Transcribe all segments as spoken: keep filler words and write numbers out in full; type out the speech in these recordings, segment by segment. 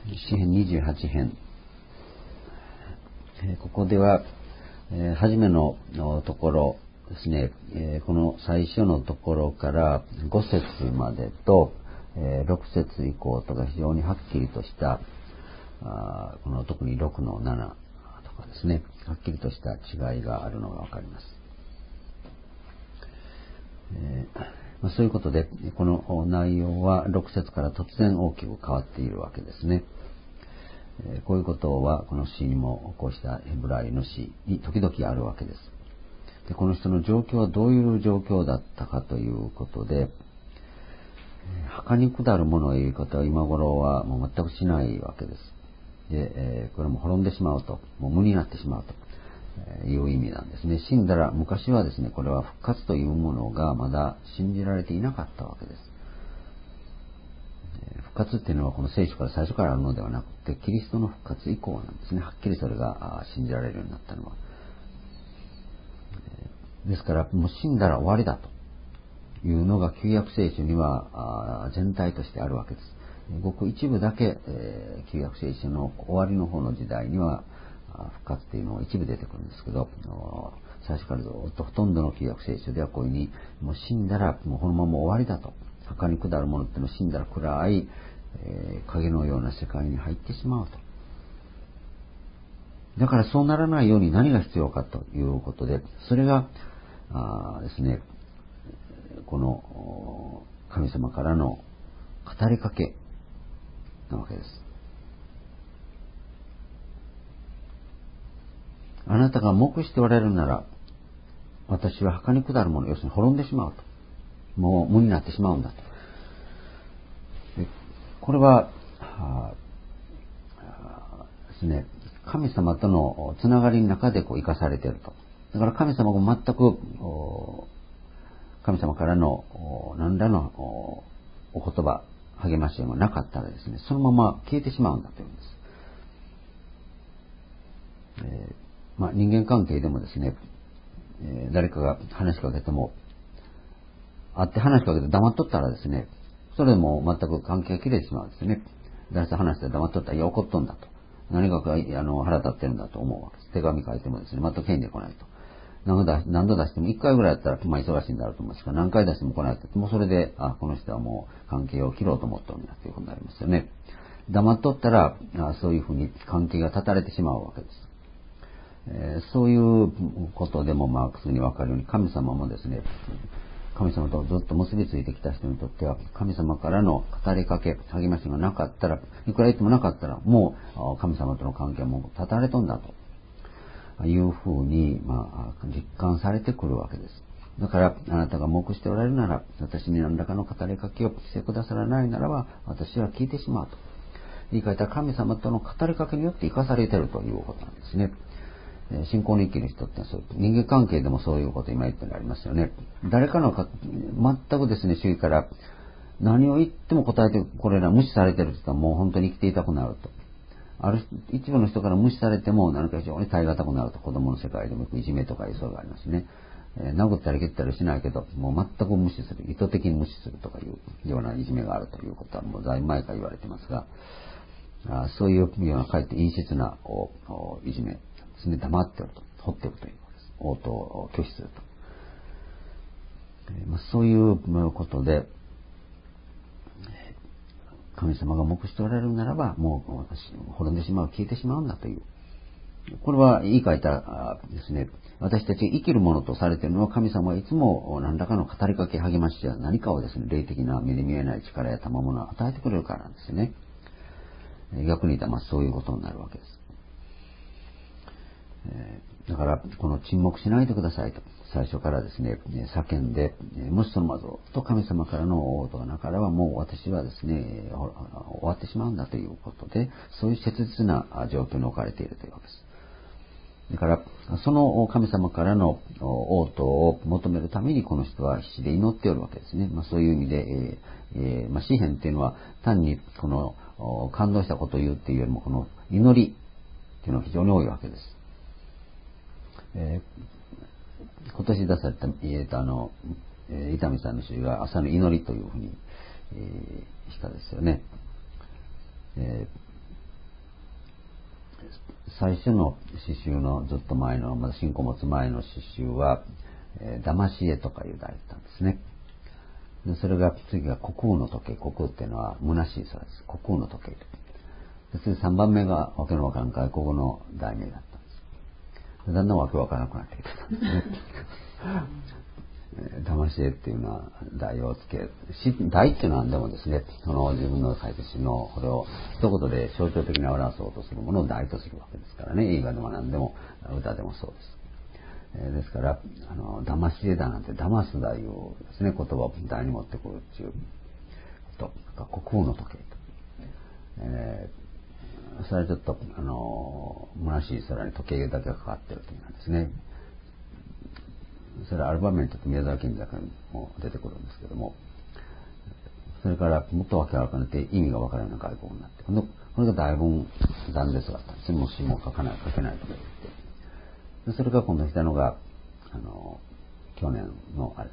詩編にじゅうはち編、ここでは、えー、初めのところですね、えー、この最初のところからご節までと、えー、ろく節以降とか非常にはっきりとしたあこの特にろくのななとかですね、はっきりとした違いがあるのがわかります。えーまあ、そういうことでこの内容はろく節から突然大きく変わっているわけですね。えー、こういうことはこの詩にもこうしたヘブライの詩に時々あるわけです。でこの人の状況はどういう状況だったかということで、墓に下るものを言うことは今頃はもう全くしないわけです。で、えー、これも滅んでしまうと、もう無になってしまうという意味なんですね。死んだら、昔はですね、これは復活というものがまだ信じられていなかったわけです。復活っていうのはこの聖書から最初からあるのではなくて、キリストの復活以降なんですね。はっきりそれが信じられるようになったのは。ですから、もう死んだら終わりだというのが旧約聖書には全体としてあるわけです。ごく一部だけ、えー、旧約聖書の終わりの方の時代には復活っていうのが一部出てくるんですけど、最初からずっとほとんどの旧約聖書ではこういうふうに、もう死んだらもうこのまま終わりだと。墓に下るものっていうのは死んだら暗い、えー、影のような世界に入ってしまうと。だからそうならないように何が必要かということで、それがあですね、この神様からの語りかけなわけです。あなたが黙しておられるなら、私は墓に下るもの、要するに滅んでしまうと。もう無になってしまうんだと。これは、はですね、神様とのつながりの中でこう生かされていると。だから神様が全く神様からの何らのお言葉、励ましがなかったらですね、そのまま消えてしまうんだというんです。えーまあ、人間関係でもですね、えー、誰かが話しかけても、会って話しかけて黙っとったらですね、それでも全く関係が切れてしまうんですね。誰と話して黙っとったら、いや怒っとんだと。何があの腹立ってるんだと思うわけです。手紙書いてもですね、全く返事来ないと。何度出何度出してもいっかいぐらいだったら、まあ忙しいんだろうと思うんですが、何回出しても来ないと。もうそれで、あ、この人はもう関係を切ろうと思ってるんだということになりますよね。黙っとったら、あそういうふうに関係が断たれてしまうわけです。えー、そういうことでもまあ普通にわかるように、神様もですね、神様とずっと結びついてきた人にとっては、神様からの語りかけ、励ましがなかったら、いくら言ってもなかったら、もう神様との関係も断たれとんだというふうに、まあ、実感されてくるわけです。だから、あなたが黙しておられるなら、私に何らかの語りかけをしてくださらないならば、私は聞いてしまうと。言い換えたら神様との語りかけによって生かされているということなんですね。信仰に生きる人ってそういう人間関係でもそういうこと今言ってありますよね。誰かのか全くですね、周囲から何を言っても答えてこれら無視されてる人はもう本当に生きていたくなると。ある一部の人から無視されても何か非常に耐え難くなると。子供の世界でもいじめとかいうそうがありますね。えー、殴ったり蹴ったりしないけどもう全く無視する、意図的に無視するとかいうようないじめがあるということはもうだいぶ前から言われてますが、あそういうようなかえって陰湿なこういじめですね、黙っておると、放っておくということです。応答を拒否すると。えーまあ、そういうことで、神様が黙しておられるならば、もう滅んでしまう、消えてしまうんだという。これは言い換えたらですね、私たち生きるものとされているのは、神様はいつも何らかの語りかけ、励ましや何かをですね、霊的な目に見えない力や賜物を与えてくれるからなんですよね。逆に言ったら、まあそういうことになるわけです。だから、この沈黙しないでくださいと、最初からですね、叫んで、もしそのまずと神様からの応答がなければ、もう私はですね、終わってしまうんだということで、そういう切実な状況に置かれているというわけです。だから、その神様からの応答を求めるために、この人は必死で祈っておるわけですね。まあ、そういう意味で、えーまあ、詩篇っていうのは、単にこの感動したことを言うっていうよりも、この祈りっていうのが非常に多いわけです。えー、今年出された、えーとあのえー、伊丹さんの詩が朝の祈りというふうに、えー、したですよね。え最初の詩集のずっと前の、まだ信仰を持つ前の詩集は、えー、騙し絵とかいう題だったんですね。でそれが、次が虚空の時計。虚空っていうのは虚しい空です。虚空の時計。で次さんばんめがわけのわからん外国語の題名だったんです。でだんだんわけわからなくなってきたんですね。騙し絵っていうのは題をつけ、題っていうのは何でもですね、その自分の書いた詩のこれを一言で象徴的に表そうとするものを題とするわけですからね。映画でも何でも歌でもそうです。えー、ですから、あの、騙し絵だなんて騙す題をですね、言葉を題に持ってくるっていうこと、虚空の時計と。えー、それはちょっと、あの、虚しい空に時計だけがかかっているというのですね。それはアルバムにとって宮沢賢治にも出てくるんですけども、それからもっとわけわからなくなって意味がわからないような外国になって、このこれがだいぶ残絶だったんですね。もう詩も書かない、書けないとか言って。でそれが今度来たのが、あの、去年のあれです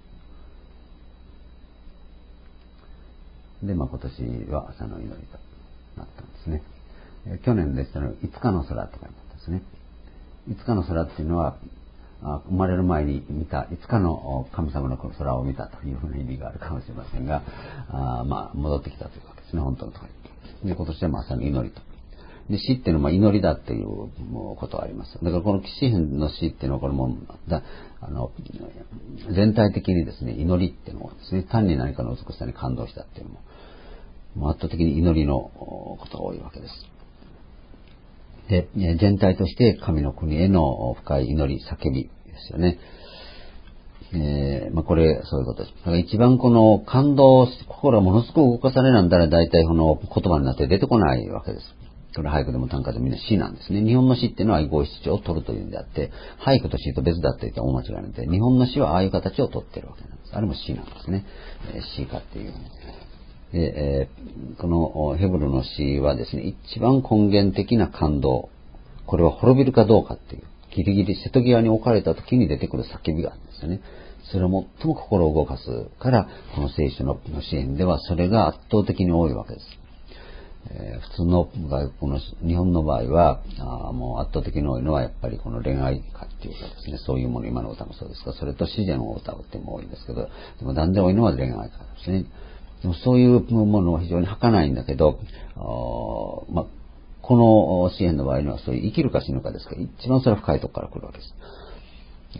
。で、まあ今年は朝の祈りとなったんですね。え去年でしたら、いつかの空とかになったんですね。いつかの空っていうのは、生まれる前に見た、いつかの神様の空を見たというふうな意味があるかもしれませんが、あまあ戻ってきたというわけですね、本当のところに。で、今年はまさに祈りと。で、詩っていうのはまあ祈りだっていうことがあります。だからこの詩篇の詩っていうのはこれもだあの全体的にですね、祈りっていうのはですね、単に何かの美しさに感動したっていうのも、もう圧倒的に祈りのことが多いわけです。で、全体として神の国への深い祈り、叫びですよね。えー、まあこれ、そういうことです。だから一番この感動、心がものすごく動かされなんだら大体この言葉になって出てこないわけです。これ俳句でも短歌でもみんな詩なんですね。日本の詩っていうのは五七調を取るというんであって、俳句と詩と別だって言ったら大間違いなんで、日本の詩はああいう形を取ってるわけなんです。あれも詩なんですね。えー、詩歌っていう。で、えー、このヘブルの詩はですね、一番根源的な感動、これは滅びるかどうかっていう、ギリギリ瀬戸際に置かれた時に出てくる叫びがあるんですよね。それを最も心を動かすから、この聖書の支援ではそれが圧倒的に多いわけです。えー、普通の外国の日本の場合はあもう圧倒的に多いのはやっぱりこの恋愛歌っていうかですね、そういうもの、今の歌もそうですが、それと自然を歌うっても多いんですけど、でも断然多いのは恋愛歌ですね。でもそういうものは非常に儚いんだけど、あまあ、この支援の場合にはそういう生きるか死ぬかですから、一番それは深いところから来るわけです。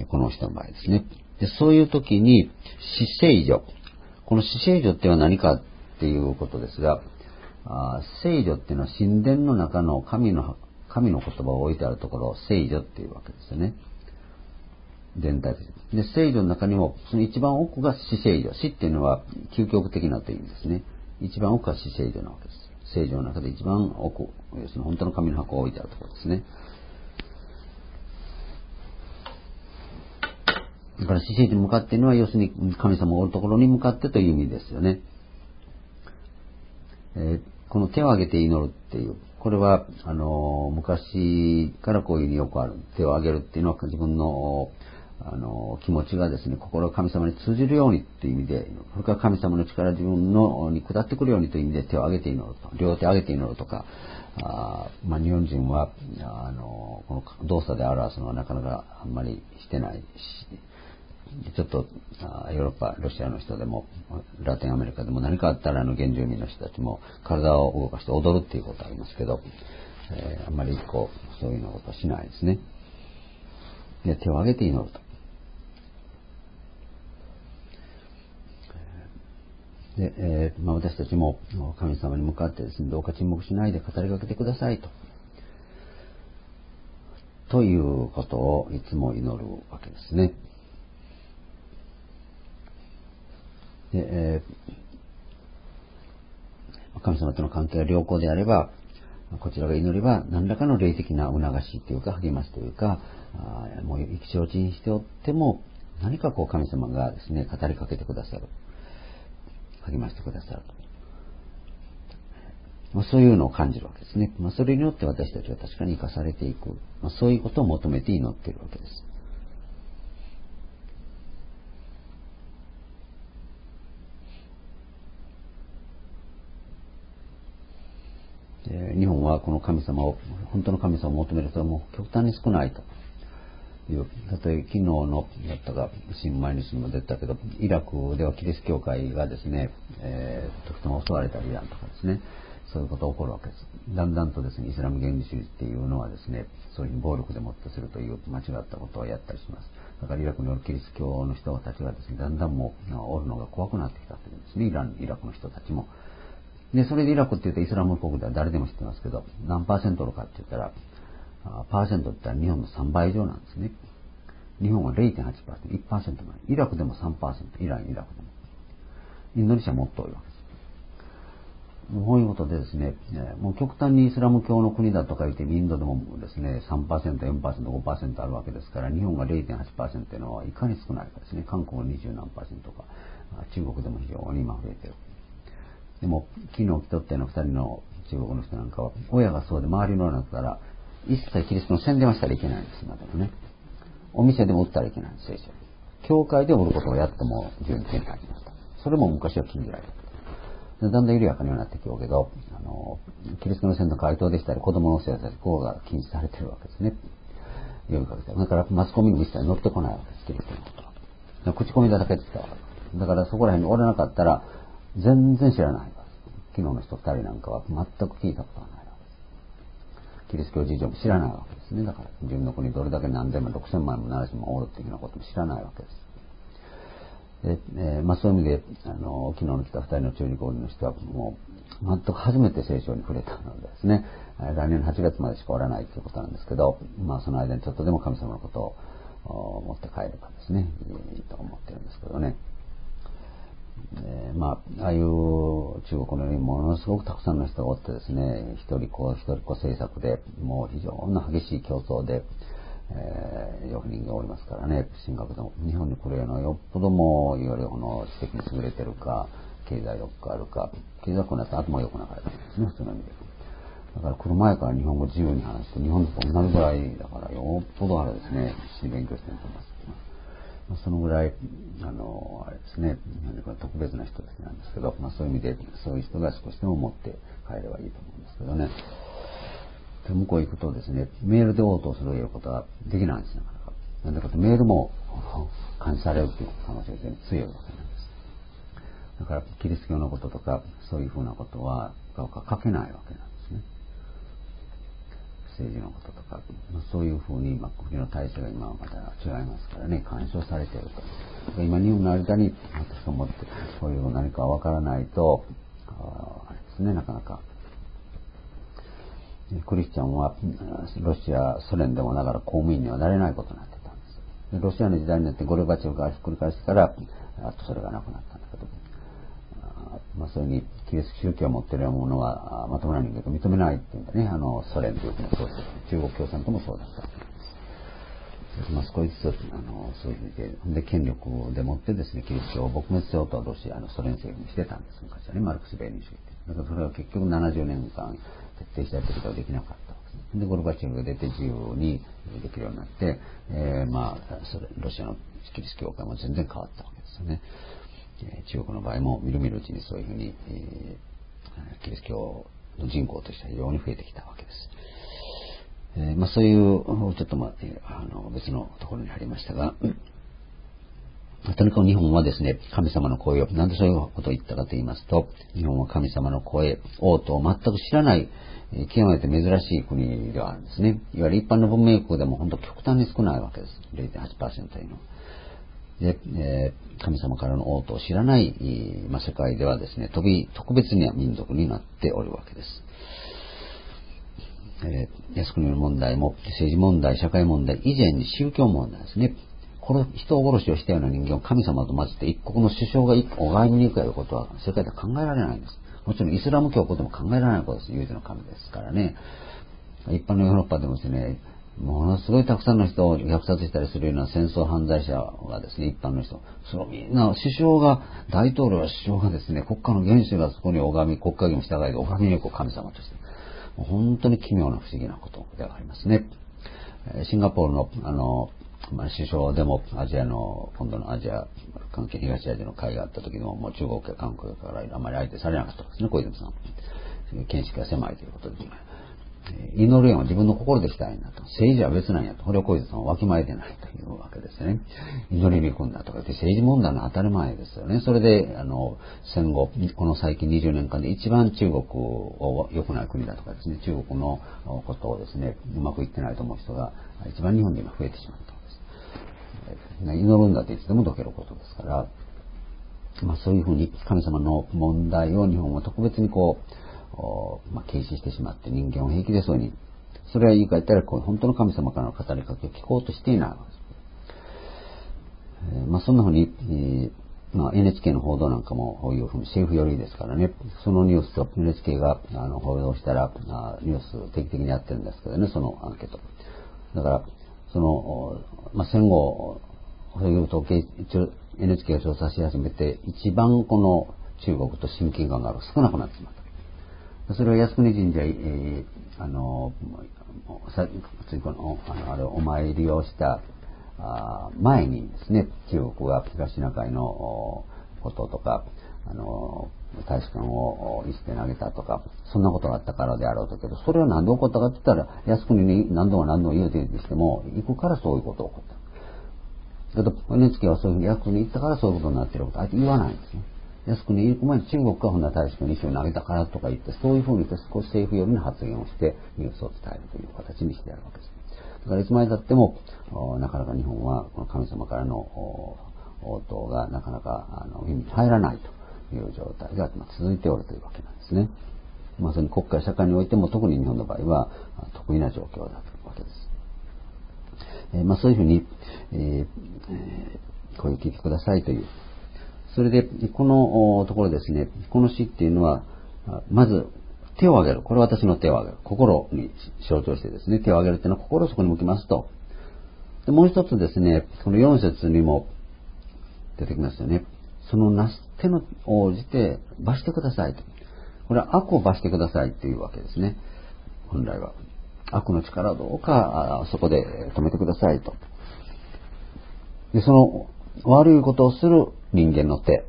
この人の場合ですね。でそういう時に死聖女、この死聖女っていうのは何かっていうことですが、あ聖女っていうのは神殿の中の神の神の言葉を置いてあるところを聖女っていうわけですよね。全体的に。で、聖女の中にもその一番奥が死聖女。死っていうのは究極的なという意味ですね。一番奥が死聖女なわけです。聖女の中で一番奥、要するに本当の神の箱を置いてあるところですね。だから死聖女に向かっているのは要するに神様がおるところに向かってという意味ですよね。えー、この手を挙げて祈るっていう、これはあのー、昔からこういうによくある。手を挙げるっていうのは自分のあのー、気持ちがですね、心が神様に通じるようにっていう意味で、それから神様の力自分のに下ってくるようにという意味で手を挙げて祈ると、両手を挙げて祈るとか、あまあ、日本人はあのー、この動作で表すのはなかなかあんまりしてないし、ちょっとヨーロッパ、ロシアの人でもラテンアメリカでも何かあったらあの原住民の人たちも体を動かして踊るっていうことはありますけど、えー、あんまりこうそういうようなことはしないですね。で手を挙げて祈ると。で、えーまあ、私たちも神様に向かってですね、どうか沈黙しないで語りかけてくださいと。ということをいつも祈るわけですね。でえー、神様との関係が良好であれば、こちらが祈りは何らかの霊的な促しというか励ますというか、あもう意気消沈しておっても何かこう神様がですね語りかけてくださる、励ましてくださると、まあ、そういうのを感じるわけですね。まあ、それによって私たちは確かに生かされていく、まあ、そういうことを求めて祈っているわけです。 えー、日本はこの神様を、本当の神様を求める人はもう極端に少ないという、例えば昨日のだったか、新毎日にも出たけど、イラクではキリスト教会がですね、えー、時とも襲われたりだとかですね、そういうことが起こるわけです。だんだんとですね、イスラム原理主義っていうのはですね、そういう暴力でもってするという間違ったことをやったりします。だからイラクによるキリスト教の人たちがですね、だんだんもうおるのが怖くなってきたというんですね、イラン、イラクの人たちも。で、それでイラクって言うとイスラム国では誰でも知ってますけど、何パーセントのかって言ったら、パーセントって言ったら日本のさんばい以上なんですね。日本は れいてんはちパーセント、いちパーセントない。イラクでも さんパーセント、イラン、イラクでも。インドネシアもっと多いわけです。こういうことでですね、もう極端にイスラム教の国だとか言って、インドでもですね、さんパーセント、よんパーセント、ごパーセントあるわけですから、日本が れいてんはちパーセントというのはいかに少ないかですね。韓国にじゅうなんパーセントか、中国でも非常に今増えている。でも、昨日来とったようなふたりの中国の人なんかは、親がそうで周りの中から、一切キリストの宣伝はしたらいけないんです、今でもね。お店でも売ったらいけないんです、聖書。教会で売ることをやっても自由に手に入りました。それも昔は禁じられた。だんだん緩やかにはなってきようけど、あの、キリストの宣伝の回答でしたり、子供の教えたり、こうが禁止されているわけですね。呼びかけて。だからマスコミにも一切乗ってこないわけです、キリストのことは。口コミだけでしたわけ。だからそこら辺におらなかったら、全然知らないわけです。昨日の人二人なんかは全く聞いたことがないわけです。キリスト教事情も知らないわけですね。だから自分の国どれだけ何千万、六千万も七千万おるっていうようなことも知らないわけです。でえーまあ、そういう意味で、あの、昨日の来た二人の中二高の人はもう、全く初めて聖書に触れたのでですね、来年のはちがつまでしかおらないということなんですけど、まあその間にちょっとでも神様のことを持って帰ればですね、いいと思ってるんですけどね。えー、まあ、ああいう中国のようにものすごくたくさんの人がおってですね、一人子一人子政策で、もう非常に激しい競争で、えー、よく人がおりますからね、進学でも。日本に来るようなよっぽども、いわゆるこの知的に優れてるか、経済力があるか、経済力になったら頭良くなかったんですね、普通の意味で。だから来る前から日本語自由に話して、日本と同じぐらいだから、よっぽどあれですね、必死に勉強してると思います。そのぐらい、あの、あれですね、特別な人たちなんですけど、まあそういう意味で、そういう人が少しでも持って帰ればいいと思うんですけどね。で向こう行くとですね、メールで応答することはできないんです、なかなか。なんでかとメールも監視されるっていう可能性が強いわけなんです。だから、キリスト教のこととか、そういうふうなことは書けないわけなんですね。政治のこととか、そういうふうに、まあ、国の体制が今はまた違いますからね、干渉されていると。今、日本の間に、私が思って、そういう何かわからないと、あ, あれですね、なかなか。クリスチャンは、ロシア、ソ連でもながら公務員にはなれないことになってたんです。でロシアの時代になってゴルバチョフがひっくり返してから、あとそれがなくなったんだけど、まあ、そういうふうにキリスト宗教を持っているようなものはまともな人間と認めないっていうんだね。あのソ連という国もそうです。中国共産党もそうだった。まあ、少しずつあのそういうふうにで権力でもってですね、キリスト教を撲滅しようとロシアのソ連政府にしてたんです。昔はね、マルクス・レーニン主義って。だからそれは結局ななじゅうねんかん徹底したいってことはできなかったわけですね。でゴルバチョフが出て自由にできるようになって、えー、まあそれロシアのキリスト教会も全然変わったわけですよね。中国の場合もみるみるうちにそういうふうに、えー、キリスト教の人口としては非常に増えてきたわけです。えーまあ、そういうちょっとまあ、あの別のところにありましたが、とにかく日本はですね、神様の声を、なんでそういうことを言ったかと言いますと、日本は神様の声、応答を全く知らない、えー、極めて珍しい国ではあるんですね。いわゆる一般の文明国でも本当極端に少ないわけです。れいてんはちパーセント というのは。で、えー、神様からの応答を知らない、まあ、世界ではですね、特別な民族になっておるわけです。えー、靖国の問題も政治問題、社会問題以前に宗教問題ですね。この人殺しをしたような人間を神様と混ぜて一国の首相が拝みに行くということは世界では考えられないんです。もちろんイスラム教国でも考えられないことです。唯一の神ですからね。一般のヨーロッパでもですね、ものすごいたくさんの人を虐殺したりするような戦争犯罪者がですね、一般の人、そのみんな、首相が、大統領や首相がですね、国家の元首がそこに拝み、国家義務従いで拝みに行く神様として、本当に奇妙な不思議なことではありますね。シンガポールの、あの、まあ、首相でもアジアの、今度のアジア関係、東アジアの会があった時でも、もう中国や韓国からあまり相手されなかったですね、小泉さん。 見識が狭いということですね。祈る縁は自分の心でしたいんだと。政治は別なんやと。これを小泉さんはわきまえてないというわけですね。祈りに行くんだとか言って政治問題の当たり前ですよね。それで、あの、戦後、この最近にじゅうねんかんで一番中国を良くない国だとかですね、中国のことをですね、うまくいってないと思う人が一番日本で今増えてしまったんです。祈るんだっていつでも解けることですから、まあそういうふうに神様の問題を日本は特別にこう、まあ、軽視してしまって人間を平気でそうに、それは言い換えたらこう本当の神様からの語りかけを聞こうとしていないわけです。えー、まあそんなふうに、えーまあ、エヌエイチケー の報道なんかもこういうふうに政府寄りですからね、そのニュースと エヌエイチケー があの報道したらあニュース定期的にやってるんですけどね、そのアンケート。だからその、まあ、戦後そういう統計一応 エヌエイチケー が調査し始めて一番この中国と親近感がある少なくなってしまった。それは靖国神社、えー、あの、さついこの、あの、あれ、お参りをしたあ前にですね、中国が東シナ海のこととか、あの、大使館を石で投げたとか、そんなことがあったからであろうとけど、それは何で起こったかって言ったら、靖国に何度も何度も言うてるにしても、行くからそういうことが起こった。けど、エヌエイチケー はそういうふうに靖国に行ったからそういうことになっていること、あえて言わないんですね。靖国に行く前に中国がほんな大使館に石を投げたからとか言って、そういうふうに少し政府寄りの発言をしてニュースを伝えるという形にしてあるわけです。だからいつまでたっても、なかなか日本はこの神様からの応答がなかなかあの耳に入らないという状態が続いておるというわけなんですね。まあ、その国家社会においても特に日本の場合は得意な状況だというわけです。えー、まあそういうふうに、えー、声を聞いてくださいという。それで、このところですね、この詩っていうのは、まず、手を挙げる。これは私の手を挙げる。心に象徴してですね、手を挙げるっていうのは心をそこに向きますと。でもう一つですね、このよん節にも出てきますよね。そのなす手の応じて罰してくださいと。これは悪を罰してくださいっていうわけですね。本来は。悪の力をどうかそこで止めてくださいと。で、その悪いことをする人間の手。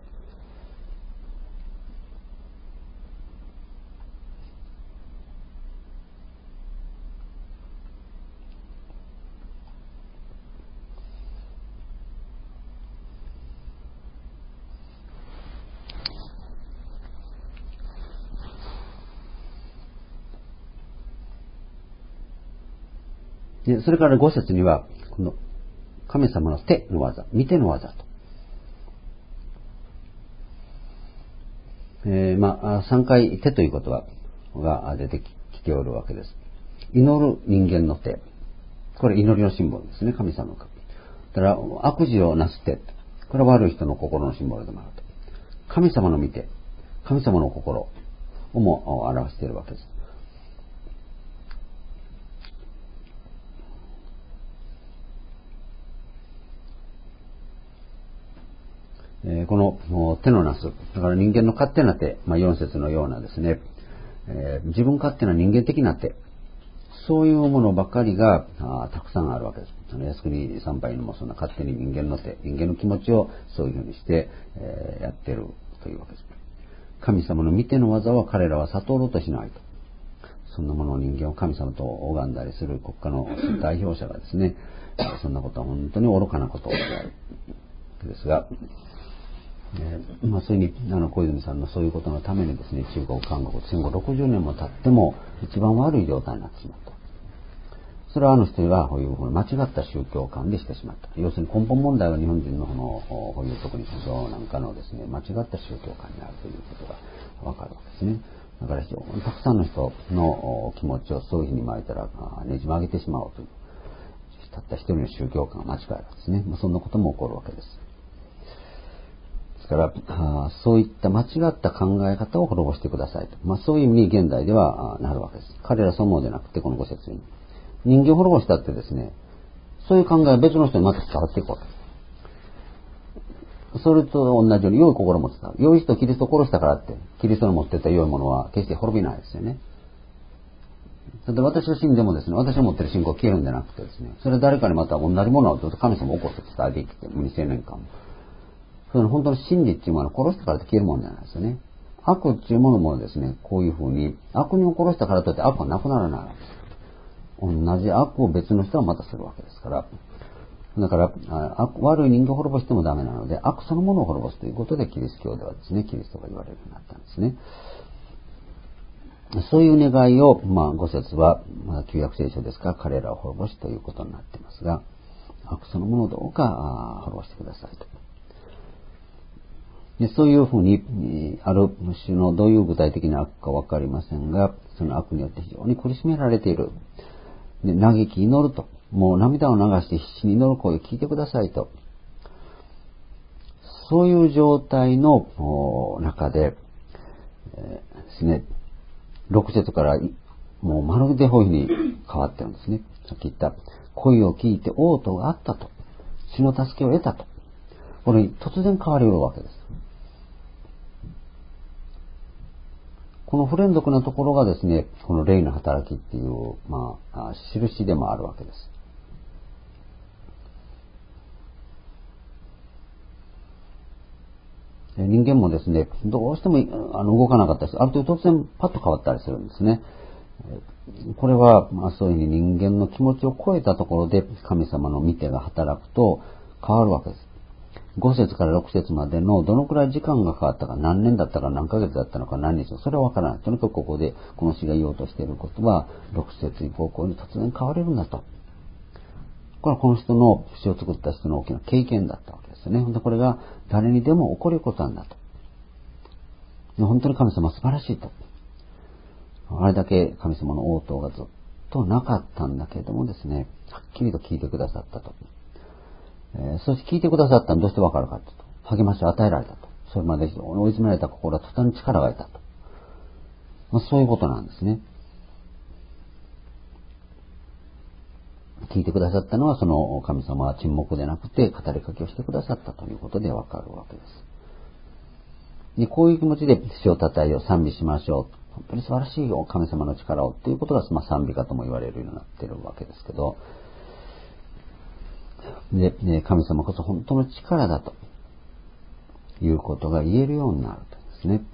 でそれからご節には、この神様の手の技、見ての技と。えー、まあ、さんかい手という言葉が出てきておるわけです。祈る人間の手。これ祈りのシンボルですね、神様が。だから悪事をなす手。これは悪い人の心のシンボルでもあると。神様の見て、神様の心をも表しているわけです。えー、この手のなす、だから人間の勝手な手、まあ、よん節のようなですね、えー、自分勝手な人間的な手、そういうものばかりがたくさんあるわけです。あの靖国参拝にもそんな勝手に人間の手、人間の気持ちをそういうふうにして、えー、やってるというわけです。神様の見ての技は彼らは悟ろうとしないと。そんなものを人間を神様と拝んだりする国家の代表者がですね、そんなことは本当に愚かなことである。ですが、えーまあ、そういうふうにあの小泉さんのそういうことのためにですね、中国、韓国、戦後ろくじゅうねんも経っても一番悪い状態になってしまった。それはあの人がこういう間違った宗教観でしてしまった。要するに根本問題は日本人のこのこういう特に思想なんかのですね、間違った宗教観にあるということがわかるわけですね。だから非常にたくさんの人の気持ちをそういうふうに巻いたらねじ曲げてしまおうという。たった一人の宗教観が間違えるんですね。まあ、そんなことも起こるわけです。ですから、あそういった間違った考え方を滅ぼしてくださいと。まあ、そういう意味に現代ではなるわけです。彼らそのものじゃなくて、このご節に。人間を滅ぼしたってですね、そういう考えは別の人にまた伝わっていこうと。それと同じように良い心も伝わる。良い人、キリストを殺したからって、キリストの持っていた良いものは決して滅びないですよね。それで私が死んでもですね、私が持っている信仰は消えるんじゃなくてですね、それは誰かにまた同じものをずっと神様を起こして伝えていって、にせんねんかんも。その本当の真理っていうものは殺してからって消えるもんじゃないですよね。 悪っていうものもですね、こういうふうに、悪人を殺したからといって悪はなくならないわけです。同じ悪を別の人はまたするわけですから。だから、悪悪い人間を滅ぼしてもダメなので、悪そのものを滅ぼすということで、キリスト教ではですね、キリストが言われるようになったんですね。そういう願いを、まあ、五節は、まあ、旧約聖書ですから、彼らを滅ぼしということになっていますが、悪そのものをどうか滅ぼしてくださいと。でそういうふうに、ある種のどういう具体的な悪かわかりませんが、その悪によって非常に苦しめられている。で嘆き祈ると。もう涙を流して必死に祈る声を聞いてくださいと。そういう状態の中で、えー、ですね、ろく節からもうまるでこういうふうに変わってるんですね。さっき言った声を聞いて応答があったと。主の助けを得たと。これに突然変わり得るわけです。この不連続なところがですね、この霊の働きっていう、まあ、印でもあるわけです。人間もですね、どうしてもあの動かなかったり、ある程度突然パッと変わったりするんですね。これは、まあ、そういうふうに人間の気持ちを超えたところで神様の御手が働くと変わるわけです。ご節からろく節までのどのくらい時間が変わったか、何年だったか何ヶ月だったのか何日、それはわからない。とにかくここでこの詩が言おうとしていることは、ろく節以降に突然変われるんだと。これはこの人の詩を作った人の大きな経験だったわけですよね。でこれが誰にでも起こることなんだと。本当に神様は素晴らしいと。あれだけ神様の応答がずっとなかったんだけれどもですね、はっきりと聞いてくださったと。えー、そして聞いてくださったのはどうしてわかるかと。励ましを与えられたと。それまで非常に追い詰められた心は途端に力が得たと。まあ、そういうことなんですね。聞いてくださったのはその神様は沈黙でなくて語りかけをしてくださったということでわかるわけです。でこういう気持ちで主を称えよう、賛美しましょう。本当に素晴らしいよ、神様の力をということが、まあ、賛美歌とも言われるようになっているわけですけど、で、で神様こそ本当の力だということが言えるようになるとですね。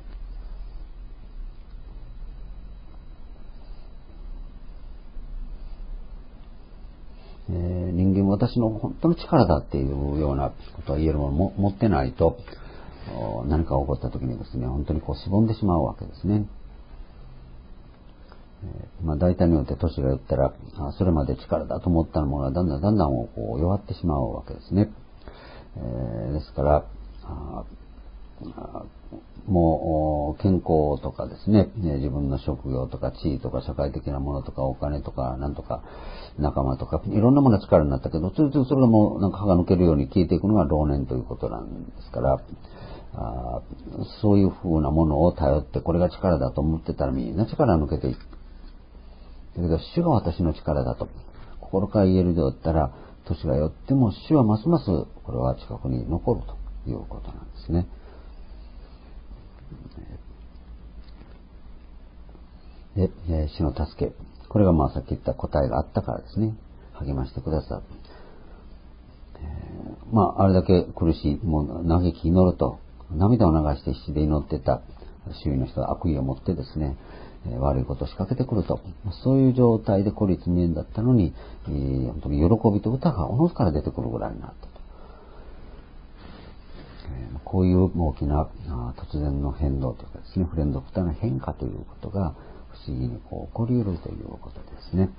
えー、人間は私の本当の力だっていうようなことは言えるものも持ってないと、何か起こった時にですね、本当にこうしぼんでしまうわけですね。えー、まあ大体によって年が言ったら、それまで力だと思ったものはだんだんだんだんこう弱ってしまうわけですね。えー、ですから、もう健康とかですね、自分の職業とか地位とか社会的なものとかお金とかなんとか仲間とかいろんなものが力になったけど、ついついそれがもうなんか歯が抜けるように消えていくのが老年ということなんですから、あそういうふうなものを頼ってこれが力だと思ってたらみんな力が抜けていく。だけど主が私の力だと心から言えるようだったら、年がよっても主はますますこれは近くに残るということなんですね。で、主の助け。これがまあさっき言った答えがあったからですね。励ましてくださる。えー、まあ、あれだけ苦しい、もう嘆き祈ると、涙を流して必死で祈ってた周囲の人が悪意を持ってですね、えー、悪いことを仕掛けてくると。そういう状態で孤立無援だったのに、えー、本当に喜びと歌がおのずから出てくるぐらいになったと。えー、こういう大きな突然の変動というかですね、不連続体の変化ということが、不思議にこう起こり得るということですね。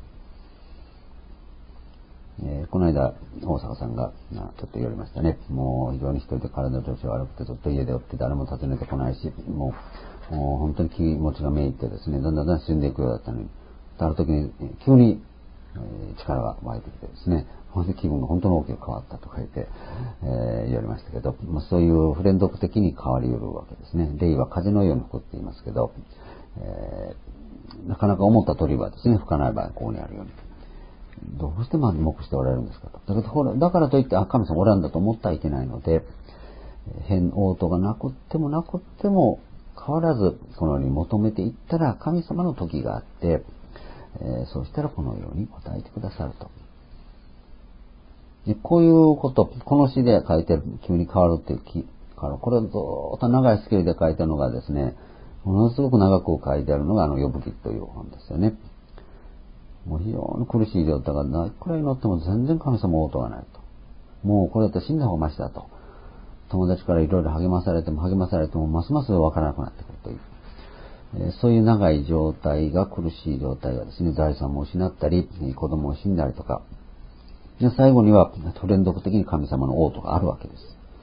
えー、この間大坂さんがちょっと言われましたね。もう非常に一人で体の調子悪くてずっと家でおって誰も訪ねてこないし、もう、もう本当に気持ちがめいってですね、だんだんだん死んでいくようだったのに、ある時に急に、えー、力が湧いてきてですね、ほんで気分が本当に大きく変わったとか言って、えー、言われましたけど、まあ、そういう不連続的に変わり得るわけですね。霊は風のように吹くって言いますけど、えー、なかなか思った通りはですね、吹かない場合はここにあるように。どうしてまず黙しておられるんですかと。だからだからといって、あ、神様おらんだと思ってはいけないので、変応答がなくってもなくっても変わらずこのように求めていったら神様の時があって、えー、そうしたらこのように答えてくださると。でこういうこと、この詩で書いてる急に変わるっていう気、これをずっと長いスケールで書いてるのがですね、 ものすごく長く書いてあるのがあの呼ぶ記という本ですよね。もう非常に苦しい状態がいくら祈っても全然神様応答がないと。もうこれだって死んだ方がましだと。友達からいろいろ励まされても励まされてもますますわからなくなってくるという。えー、そういう長い状態が苦しい状態がですね、財産も失ったり、子供を死んだりとか、で最後には連続的に神様の応答があるわけです。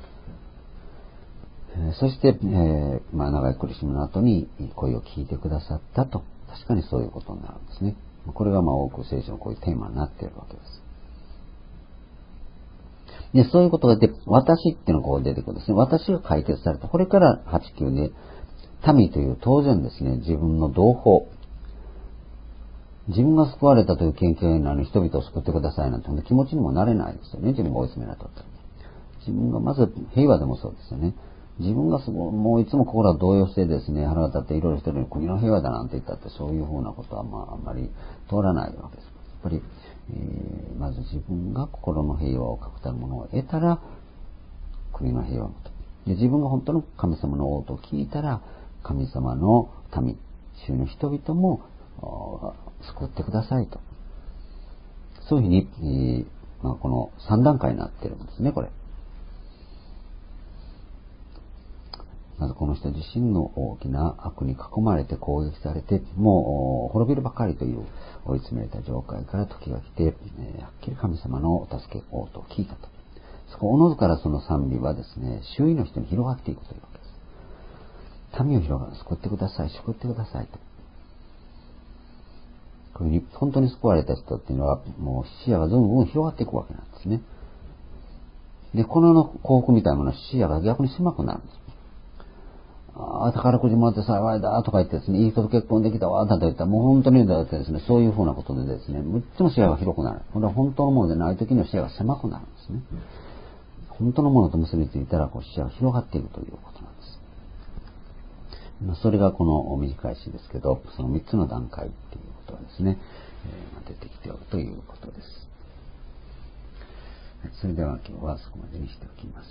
えー、そして、えーまあ、長い苦しみの後に声を聞いてくださったと、確かにそういうことになるんですね。これがまあ多く聖書のこういうテーマになっているわけです。で、そういうことが出て、私っていうのがこう出てくるんですね。私が解決された。これからはち、きゅうで、民という当然ですね、自分の同胞、自分が救われたという経験なのに人々を救ってくださいなんて気持ちにもなれないですよね。自分が追い詰められたと。自分がまず平和でもそうですよね。自分がすごい、もういつも心が動揺してですね、腹が立っていろいろしてるのに国の平和だなんて言ったってそういうふうなことはまああんまり通らないわけです。やっぱり、えー、まず自分が心の平和を確たるものを得たら国の平和もと。で、自分が本当の神様の応答を聞いたら神様の民、主の人々も救ってくださいと。そういうふうに、えーまあ、このさん段階になっているんですね、これ。まずこの人自身の大きな悪に囲まれて攻撃されて、もう滅びるばかりという追い詰められた状態から時が来て、えー、はっきり神様の助け、応答を聞いたと。そこおのずからその賛美はですね、周囲の人に広がっていくというわけです。民を広がる、救ってください、救ってくださいと。こういうふうに本当に救われた人っていうのは、もう視野がずんずん広がっていくわけなんですね。で、この世の幸福みたいなものは視野が逆に狭くなるんです。ああ、宝くじもらって幸いだとか言ってですね、いい人と結婚できたわ、だと言ったら、もう本当にだってですね、そういうふうなことでですね、むっちも視野が広くなる。これは本当のものでない時には視野が狭くなるんですね。本当のものと結びついたら、こう視野が広がっていくということなんです。まあ、それがこの短い詩ですけど、そのみっつの段階っていうことがですね、えー、出てきておるということです。それでは今日はそこまでにしておきます。